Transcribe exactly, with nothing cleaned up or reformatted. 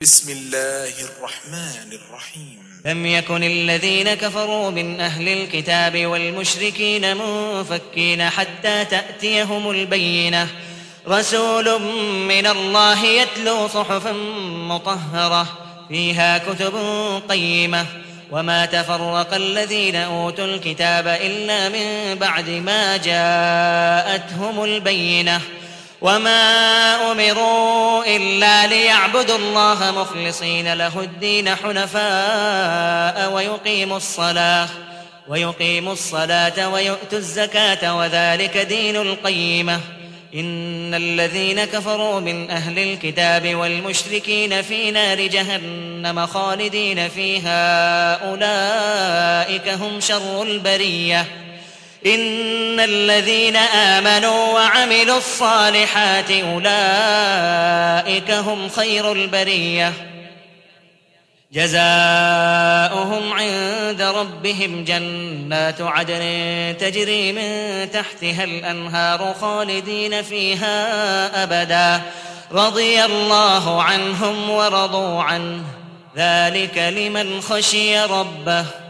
بسم الله الرحمن الرحيم. لم يكن الذين كفروا من أهل الكتاب والمشركين منفكين حتى تأتيهم البينة رسول من الله يتلو صحفا مطهرة فيها كتب قيمة وما تفرق الذين أوتوا الكتاب إلا من بعد ما جاءتهم البينة وما أمروا إلا ليعبدوا الله مخلصين له الدين حنفاء ويقيموا الصلاة ويقيموا الصلاة ويؤتوا الزكاة وذلك دين القيمة. إن الذين كفروا من أهل الكتاب والمشركين في نار جهنم خالدين فيها أولئك هم شر البرية. إن الذين آمنوا وعملوا الصالحات أولئك هم خير البرية جزاؤهم عند ربهم جنات عدن تجري من تحتها الأنهار خالدين فيها أبدا رضي الله عنهم ورضوا عنه ذلك لمن خشي ربه.